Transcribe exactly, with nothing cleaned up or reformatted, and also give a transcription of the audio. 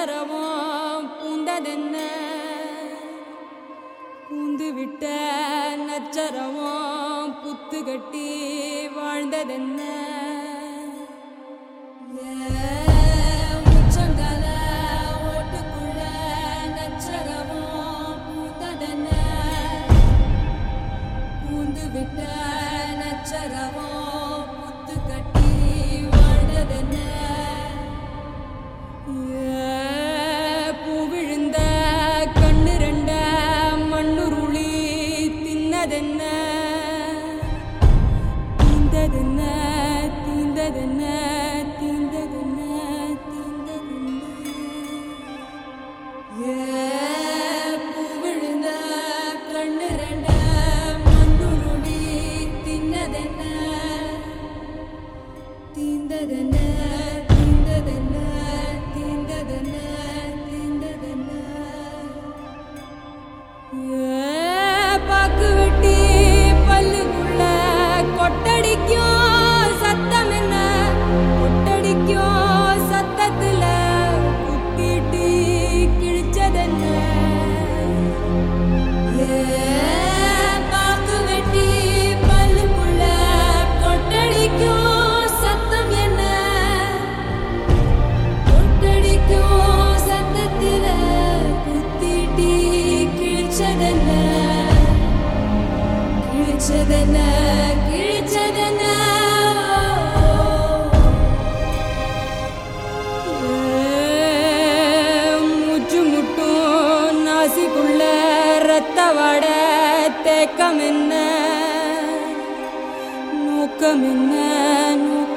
நச்சரவம் பூந்ததென்ன பூந்து விட்ட நச்சரவம் புத்து கட்டி வாழ்ந்ததென்ன உச்சங்கால ஓட்டுக்குள்ள நச்சரவம் பூந்ததென்ன பூந்து விட்ட நச்சரவம் புத்து கட்டி வாழ்ந்ததென்ன பூவிழுந்த கண்ணு ரெண்ட மண்ணுருளி தின்னதென்ன தீந்ததென்ன தீந்ததென்ன தீந்ததென்ன தீந்ததென்ன பூவிழுந்த கண்ணு ரெண்ட மண்ணுருளி தின்னதென்ன தீந்ததென்ன தீந்ததென்ன தீந்ததென்ன தீந்ததென்ன பாக்கு வெட்டி பல்லுக்குள்ள கொட்டடிக்கும் சத்தம் என்ன கொட்டடிக்கும் சத்தத்துல குத்திட்டு கிழிச்சதென்ன பாக்கு வெட்டி பல்லுக்குள்ள கொட்டடிக்கும் சத்தம் என்ன கொட்டடிக்கும் சத்தத்துல குத்திட்டு கிழிச்சதென்ன கிழிச்சதென்ன கிழிச்சதென்ன மூச்சு முட்டும் நாசிக்குள்ள ரத்த வாட தேக்கம் என்ன நோக்கம் என்ன நோக்கம்